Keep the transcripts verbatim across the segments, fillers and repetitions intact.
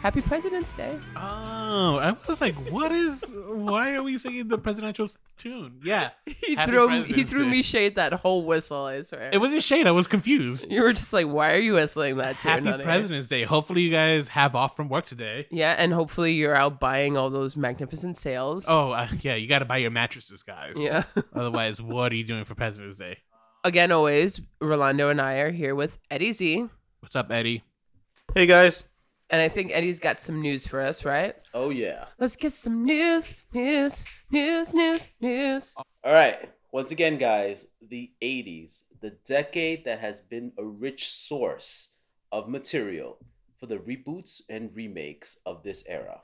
Happy President's Day. Oh, I was like, what is? Why are we singing the presidential tune? Yeah, He Happy threw he President's threw Day. me shade that whole whistle, I swear. It was a shade. I was confused. You were just like, why are you whistling that tune? Happy honey? President's Day. Hopefully, you guys have off from work today. Yeah, and hopefully you're out buying all those magnificent sales. Oh, uh, yeah, you got to buy your mattresses, guys. Yeah. Otherwise, what are you doing for President's Day? Again, always, Rolando and I are here with Eddie Z. What's up, Eddie? Hey guys. And I think Eddie's got some news for us, right? Oh yeah. Let's get some news, news, news, news, news. All right. Once again, guys, the eighties, the decade that has been a rich source of material for the reboots and remakes of this era.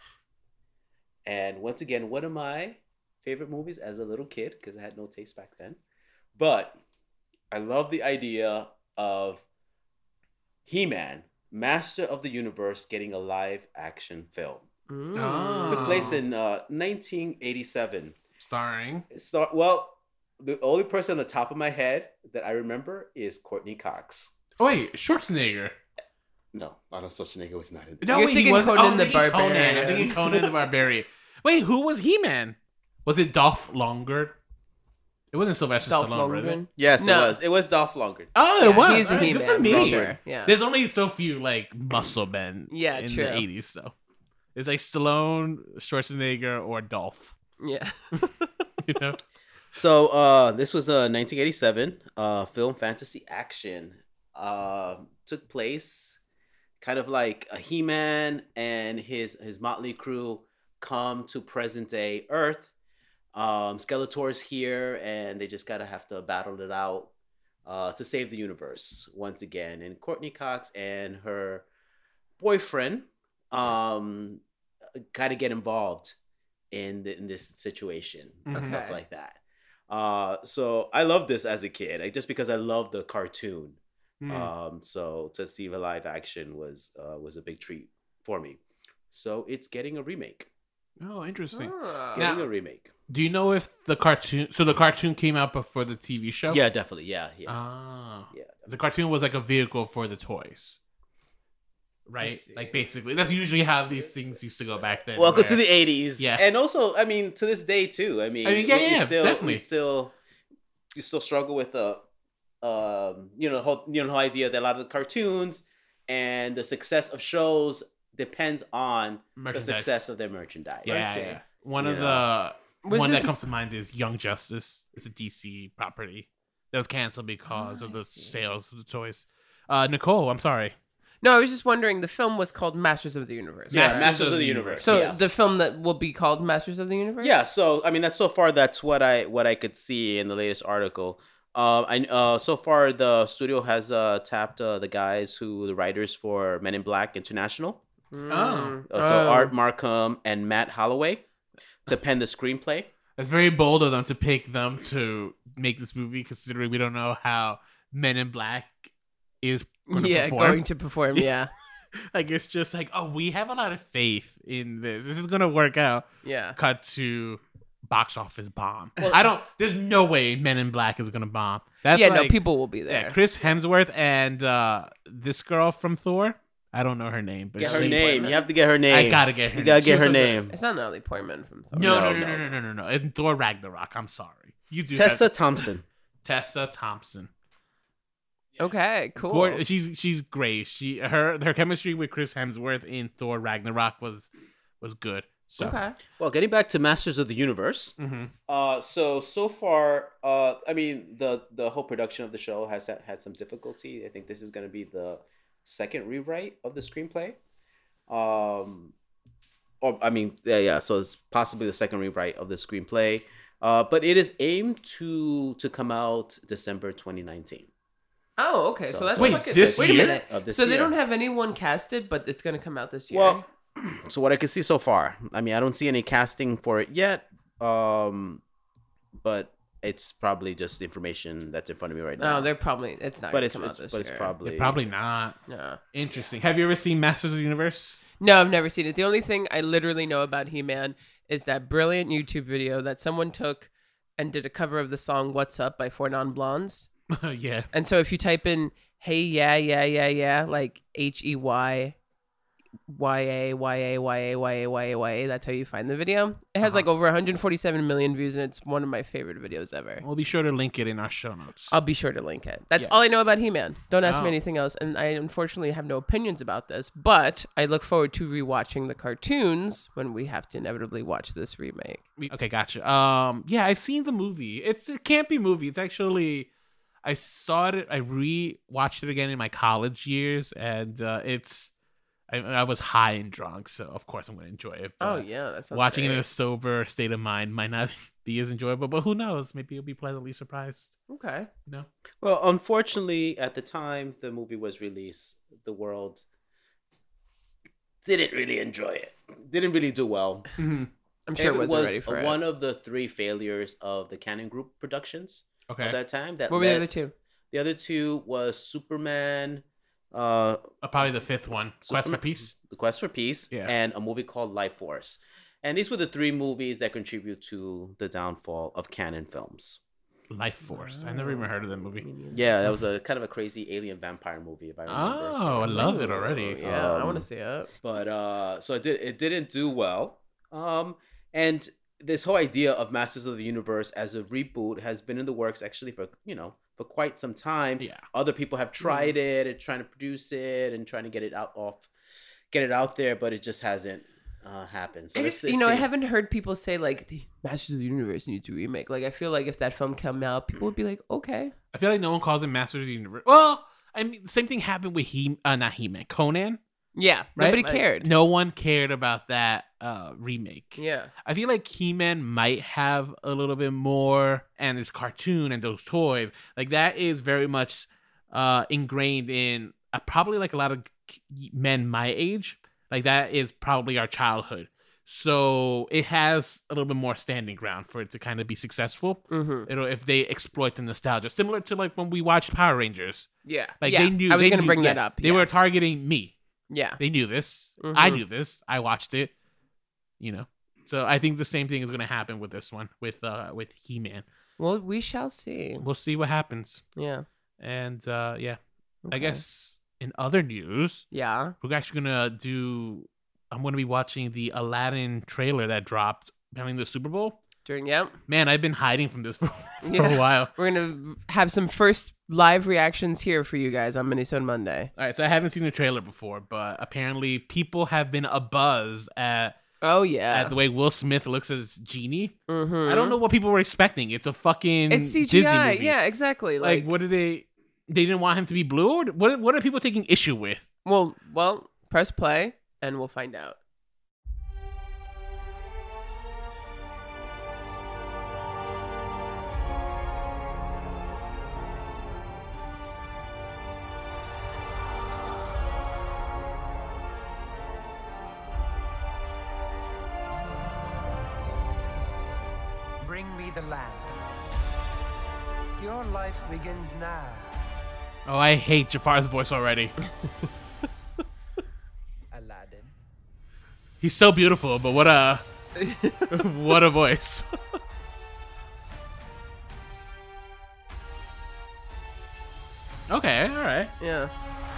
And once again, one of my favorite movies as a little kid, because I had no taste back then. But I love the idea of He-Man, Master of the Universe, getting a live action film. Mm. Oh. This took place in uh, nineteen eighty-seven. Starring. Start well. The only person on the top of my head that I remember is Courtney Cox. Oh wait, Schwarzenegger. No, Arnold Schwarzenegger was not in. No, You're wait, thinking he was Conan oh, I'm the thinking Conan. Barbarian. I'm thinking Conan the Barbarian. Wait, who was He-Man? Was it Dolph Lundgren? It wasn't Sylvester Dolph Stallone, was it? Lundgren. Yes, No. it was. It was Dolph Lundgren. Oh, Yeah, it was. he's a All right, good He-Man, for me. for sure. Yeah. There's only so few like muscle men. Yeah, in true. the eighties, so it's like Stallone, Schwarzenegger, or Dolph. Yeah. You know. So uh, this was a nineteen eighty-seven uh, film fantasy action. Uh, took place kind of like a He-Man and his his motley crew come to present day Earth. Um, Skeletor's here, and they just gotta have to battle it out uh, to save the universe once again. And Courtney Cox and her boyfriend um, kind of get involved in the, in this situation and stuff Okay. like that. Uh, so I loved this as a kid, like, just because I loved the cartoon. Hmm. Um, so to see the live action was uh, was a big treat for me. So it's getting a remake. Oh, interesting. Ah. Getting Now- a remake. Do you know if the cartoon? So the cartoon came out before the T V show. Yeah, definitely. Yeah, yeah, Ah. yeah. The cartoon was like a vehicle for the toys. Right? see. Like basically, that's usually how these things used to go back then. Welcome where- to the eighties. Yeah. and also, I mean, to this day too. I mean, I mean, yeah, we- we yeah, still, definitely. We still, you still struggle with the, um, you know, the whole, you know, the whole idea that a lot of the cartoons and the success of shows depends on the Merchandise. success of their merchandise. Yeah, see. yeah. One of Yeah. the Was one this- that comes to mind is Young Justice. It's a D C property that was canceled because Oh, of I the see. sales of the toys. Uh, Nicole, I'm sorry. No, I was just wondering. The film was called Masters of the Universe. Yeah, Masters Masters, of of the the Universe. So yeah. the film that will be called Masters of the Universe. Yeah, so I mean that's so far that's what I what I could see in the latest article. Um, I uh so far the studio has uh tapped uh, the guys who the writers for Men in Black International. Mm. Uh, so Oh. Art Markham and Matt Holloway to pen the screenplay. It's very bold of them to pick them to make this movie, considering we don't know how Men in Black is going to Yeah, perform. going to perform. Yeah, Like it's just like, oh, we have a lot of faith in this. This is gonna work out. yeah. Cut to box office bomb. I don't. There's no way Men in Black is gonna bomb. That's yeah, like, no, people will be there. Yeah, Chris Hemsworth and uh, this girl from Thor. I don't know her name, but Get she- her Natalie name. Portman. You have to get her name. I gotta get her. You gotta name. She get was her so good. name. It's not Natalie Portman from Thor. No, no, No, no, no, no. no, no, no, no. In Thor Ragnarok. I'm sorry. You do Tessa have- Thompson. Tessa Thompson. Okay, cool. Gor- She's she's great. She her her chemistry with Chris Hemsworth in Thor Ragnarok was was good. So. Okay. Well, getting back to Masters of the Universe. Mhm. Uh, so so far, uh, I mean the the whole production of the show has had, had some difficulty. I think this is going to be the second rewrite of the screenplay. Um, or I mean, yeah, yeah. So it's possibly the second rewrite of the screenplay. Uh, but it is aimed to to come out December twenty nineteen. Oh, okay. So, So- that's Wait, fucking- this wait a year? minute. Of this so they year. don't have anyone casted, but it's gonna come out this year. Well, so what I can see so far, I mean, I don't see any casting for it yet. Um, but it's probably just information that's in front of me right now. no, they're probably it's not. but gonna it's, come it's out this but it's year. probably Yeah, probably not. No. Interesting. Have you ever seen Masters of the Universe? No, I've never seen it. The only thing I literally know about He-Man is that brilliant YouTube video that someone took and did a cover of the song "What's Up" by Four Non Blondes. Yeah. And so if you type in "Hey yeah yeah yeah yeah" like H E Y Y A, Y A, Y A, Y A, Y A, Y A. That's how you find the video. It has uh-huh. like over one hundred forty-seven million views, and it's one of my favorite videos ever. We'll be sure to link it in our show notes. I'll be sure to link it. That's yes. all I know about He-Man. Don't ask oh. me anything else. And I unfortunately have no opinions about this, but I look forward to rewatching the cartoons when we have to inevitably watch this remake. Okay, gotcha. Um, yeah, I've seen the movie. It's a campy movie. It's actually, I saw it, I re-watched it again in my college years, and uh, it's, I, I was high and drunk, so of course I'm going to enjoy it. Oh, yeah. That sounds watching great. it in a sober state of mind might not be as enjoyable, but who knows? Maybe you'll be pleasantly surprised. Okay. You know? Well, unfortunately, at the time the movie was released, the world didn't really enjoy it. Didn't really do well. Mm-hmm. I'm sure it, it wasn't was ready for one it. of the three failures of the Canon Group productions okay. at that time. That what were the led, other two? The other two was Superman. Uh, uh, probably the fifth one, Quest Superman, for Peace. The Quest for Peace, yeah. and a movie called Life Force. And these were the three movies that contribute to the downfall of Canon films. Life Force. I never even heard of that movie. Yeah, that was a kind of a crazy alien vampire movie, if I remember. Oh, I love it already. Yeah, um, I want to see it. But uh, so it did. It didn't do well. Um, and this whole idea of Masters of the Universe as a reboot has been in the works actually for you know for quite some time. Yeah. Other people have tried it and trying to produce it and trying to get it out off, get it out there, but it just hasn't uh, happened. So I it's, just, it's, you know, I haven't heard people say like the Masters of the Universe needs to remake. Like I feel like if that film came out, people would be like, okay. I feel like no one calls it Masters of the Universe. Well, I mean, the same thing happened with he, uh, not He-Man, Conan. Yeah, right? nobody Like, cared. No one cared about that uh, remake. Yeah, I feel like He-Man might have a little bit more, and his cartoon and those toys, like that is very much uh, ingrained in uh, probably like a lot of men my age. Like that is probably our childhood. So it has a little bit more standing ground for it to kind of be successful. mm-hmm. It'll, if they exploit the nostalgia, similar to like when we watched Power Rangers. Yeah, Like yeah. they knew. I was they gonna knew, bring yeah, that up. They yeah. were targeting me. Yeah, They knew this. Mhm. I knew this. I watched it. You know. So I think the same thing is going to happen with this one, with uh, with He-Man. well, we shall see. We'll see what happens. Yeah, And uh, yeah, I Okay. guess in other news, Yeah. we're actually gonna do. I'm gonna be watching the Aladdin trailer that dropped during the Super Bowl. During yep. Man, I've been hiding from this for, for Yeah. a while. We're gonna have some first live reactions here for you guys on Minnesota Monday. All right, so I haven't seen the trailer before, but apparently people have been abuzz at Oh yeah. at the way Will Smith looks as Genie. mm-hmm. I don't know what people were expecting. It's a fucking It's C G I. Disney movie. Yeah, exactly. Like, Like, what did they? They didn't want him to be blue. Or what? What are people taking issue with? well, well, press play and we'll find out. Bring me the lamp. Your life begins now. Oh, I hate Jafar's voice already. Aladdin. He's so beautiful, but what a what a voice. Okay, all right. Yeah.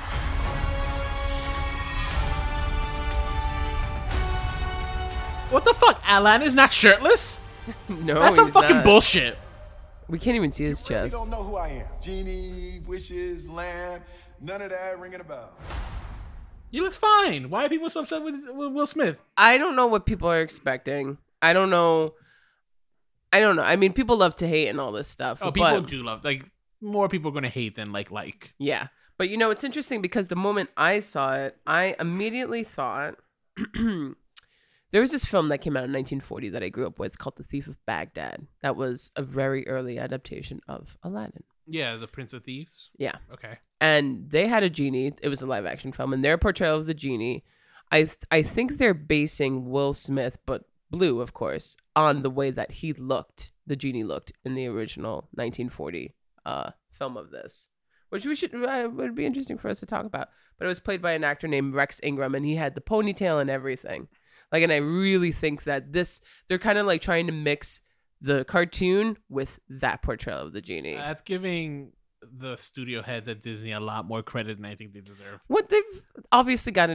What the fuck? Aladdin is not shirtless? No, That's some he's fucking not. bullshit. We can't even see his You really chest. don't know who I am. Genie, wishes, lamb, none of that ringing a bell. He looks fine. Why are people so upset with, with Will Smith? I don't know what people are expecting. I don't know. I don't know. I mean, people love to hate and all this stuff. Oh, people but, do love like more people are gonna hate than like like. Yeah. But you know, it's interesting because the moment I saw it, I immediately thought there was this film that came out in nineteen forty that I grew up with called The Thief of Baghdad. That was a very early adaptation of Aladdin. Yeah, the Prince of Thieves. Yeah. Okay. And they had a genie. It was a live action film, and their portrayal of the genie, I th- I think they're basing Will Smith, but blue, of course, on the way that he looked, the genie looked in the original nineteen forty uh, film of this, which we should uh, would be interesting for us to talk about. But it was played by an actor named Rex Ingram, and he had the ponytail and everything. Like, and I really think that this they're kind of like trying to mix the cartoon with that portrayal of the genie. That's giving the studio heads at Disney a lot more credit than I think they deserve. What they've obviously got a,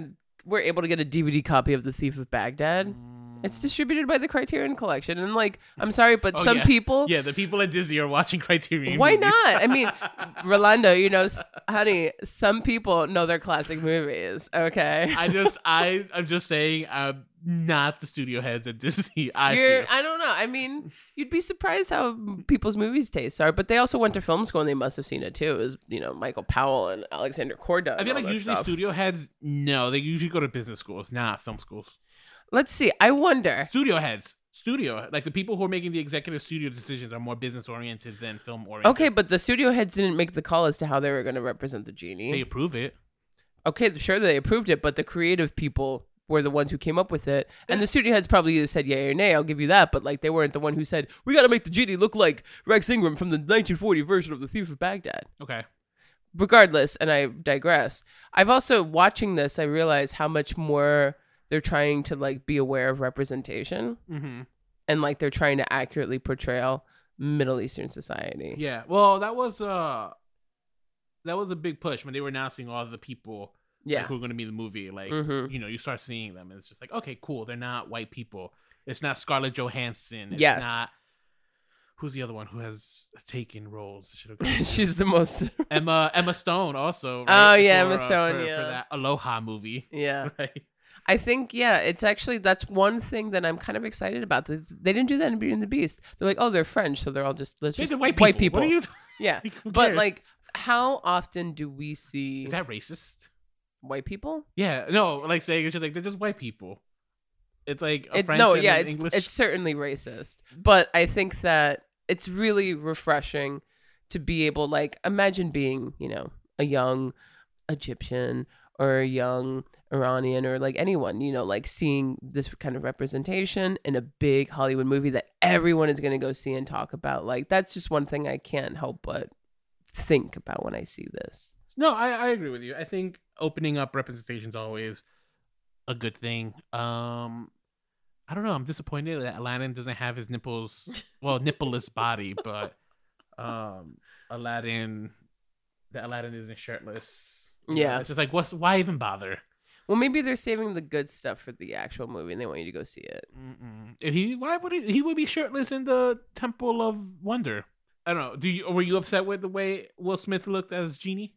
were able to get a D V D copy of The Thief of Baghdad. It's distributed by the Criterion Collection, and like, I'm sorry, but Oh, some yeah. people, Yeah, the people at Disney are watching Criterion. why movies. not? I mean, Rolando, you know, s- honey, some people know their classic movies. Okay, I just, I, I'm just saying, I'm not the studio heads at Disney. I You're, feel. I don't know. I mean, you'd be surprised how people's movies tastes are, but they also went to film school and they must have seen it too. It was, you know, Michael Powell and Alexander Corda. I and feel all like that usually stuff. studio heads, no, they usually go to business schools, not film schools. Let's see. I wonder. Studio heads, studio, like the people who are making the executive studio decisions are more business oriented than film oriented. Okay, but the studio heads didn't make the call as to how they were going to represent the genie. They approve it. Okay, sure, they approved it, but the creative people were the ones who came up with it. And the studio heads probably either said yay or nay, I'll give you that, but like they weren't the one who said, we got to make the genie look like Rex Ingram from the nineteen forty version of The Thief of Baghdad. Okay. Regardless, and I digress, I've also, watching this, I realize how much more they're trying to like be aware of representation Mm-hmm. and like they're trying to accurately portray Middle Eastern society. Yeah. Well, that was uh that was a big push when they were announcing all the people Yeah. like, who are going to be in the movie. Like, Mhm. you know, you start seeing them, and it's just like, okay, cool. They're not white people. It's not Scarlett Johansson. It's Yes. not. Who's the other one who has taken roles? Should have She's the most. Emma Emma Stone also. Oh, right? yeah, For, Emma uh, Stone, for, yeah. for that Aloha movie. Yeah. Right. I think, yeah, it's actually, that's one thing that I'm kind of excited about. They they didn't do that in Beauty and the Beast. They're like, oh, they're French, so they're all just, let's They're just, the white white people. people. What are you? Yeah. Like, who But cares? like, how often do we see Is that racist? white people? Yeah. No, like saying it's just like they're just white people. It's like a It, French no, and yeah, an it's, English. it's certainly racist. But I think that it's really refreshing to be able, like, imagine being, you know, a young Egyptian or a young Iranian or like anyone, you know, like seeing this kind of representation in a big Hollywood movie that everyone is going to go see and talk about. Like, that's just one thing I can't help but think about when I see this. No, I, I agree with you. I think opening up representation is always a good thing. Um, I don't know. I'm disappointed that Aladdin doesn't have his nipples, well, nippleless body, but um, Aladdin, that Aladdin isn't shirtless. You know, Yeah. it's just like, what's why even bother? Well, maybe they're saving the good stuff for the actual movie and they want you to go see it. Mm-mm. If he, why would he? He would be shirtless in the Temple of Wonder. I don't know. Do you were you upset with the way Will Smith looked as Genie?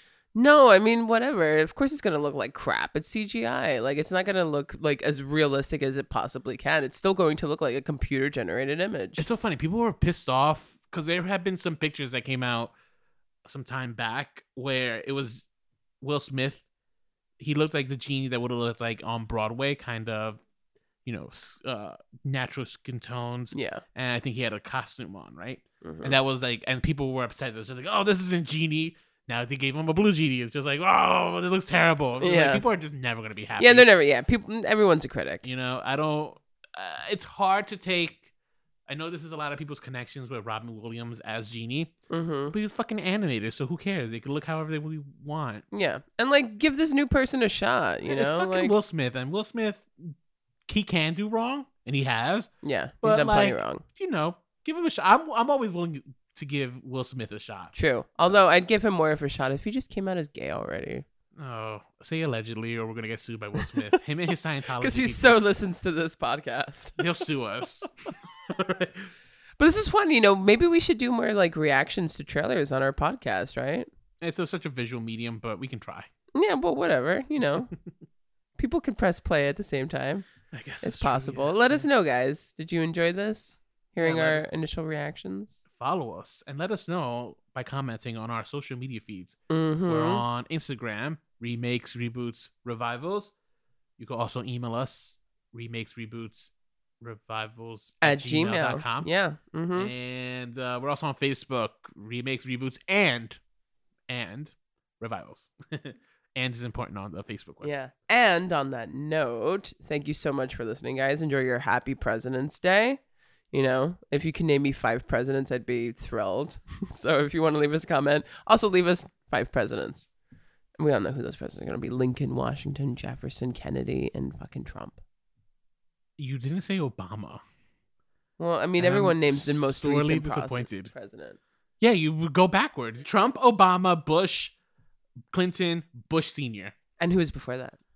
No, I mean, whatever. Of course it's going to look like crap. It's C G I. Like, it's not going to look like as realistic as it possibly can. It's still going to look like a computer generated image. It's so funny. People were pissed off because there have been some pictures that came out some time back where it was Will Smith. He looked like the Genie that would have looked like on Broadway, kind of, you know, s- uh, natural skin tones. Yeah. And I think he had a costume on, right? Mhm. And that was like, and people were upset. It was just like, oh, this isn't Genie. Now they gave him a blue Genie. It's just like, oh, it looks terrible. It's just like, Yeah. people are just never going to be happy. Yeah, they're never, yeah. People, everyone's a critic. You know, I don't. Uh, it's hard to take. I know this is a lot of people's connections with Robin Williams as Genie, Mm-hmm. but he's fucking animated, so who cares? They can look however they really want. Yeah. And, like, give this new person a shot, you it's know? fucking Like, Will Smith, and Will Smith, he can do wrong, and he has. yeah. He's But, done plenty like, wrong. You know, give him a shot. I'm, I'm always willing to give Will Smith a shot. True. Although I'd give him more of a shot if he just came out as gay already. Oh, say allegedly, or we're gonna get sued by Will Smith. Him and his Scientology. Because he people, so listens to this podcast. He'll sue us. But this is fun, you know. Maybe we should do more like reactions to trailers on our podcast, right? It's a, such a visual medium, but we can try. Yeah, but whatever, you know. People can press play at the same time. I guess It's that's true, possible. yeah. Let us know, guys. Did you enjoy this? Hearing Yeah, let our it- initial reactions? Follow us and let us know by commenting on our social media feeds. Mm-hmm. We're on Instagram, remakes, reboots, revivals. You can also email us, remakes, reboots, revivals At at, gmail dot Gmail. com. Yeah. Mm-hmm. And uh, we're also on Facebook, remakes, reboots, and and revivals. And is important on the Facebook one. Yeah. And on that note, thank you so much for listening, guys. Enjoy your happy President's Day. You know, if you can name me five presidents, I'd be thrilled. So if you want to leave us a comment, also leave us five presidents. And we all know who those presidents are going to be. Lincoln, Washington, Jefferson, Kennedy, and fucking Trump. You didn't say Obama. Well, I mean, I'm everyone names the most sorely recent process- disappointed. president. Yeah, you would go backwards. Trump, Obama, Bush, Clinton, Bush Senior. And who was before that?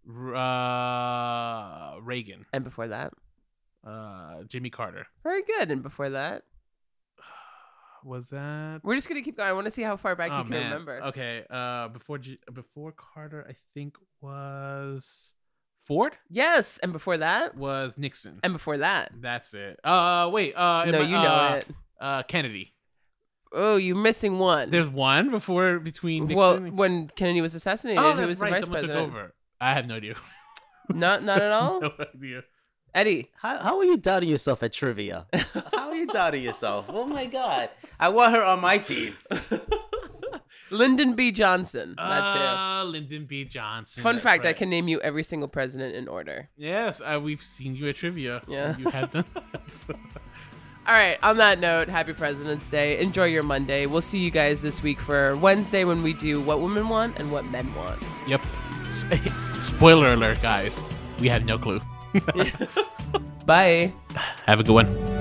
Uh, Reagan. And before that? Uh, Jimmy Carter. Very good. And before that? Was that? We're just gonna keep going. I want to see how far back Oh you can man. remember. Okay. Uh, before G- before Carter, I think was Ford. Yes. And before that? Was Nixon. And before that? That's it. Uh, wait. Uh, am No, I- you know uh, it. Uh, Kennedy. Oh, you're missing one. There's one before between Nixon. well, and- when Kennedy was assassinated, oh, who that's was the right. vice Someone president? took over. I have no idea. Not, not at all. No idea. Eddie. How, how are you doubting yourself at trivia? How are you doubting yourself? Oh my god. I want her on my team. Lyndon B. Johnson. That's uh, Lyndon B. Johnson. it. Fun that's fact: I right. can name you every single president in order. Yes, uh, we've seen you at trivia. Yeah. You have done. All right. On that note, happy President's Day. Enjoy your Monday. We'll see you guys this week for Wednesday when we do what women want and what men want. Yep. Spoiler alert, guys. We had no clue. Bye. Have a good one.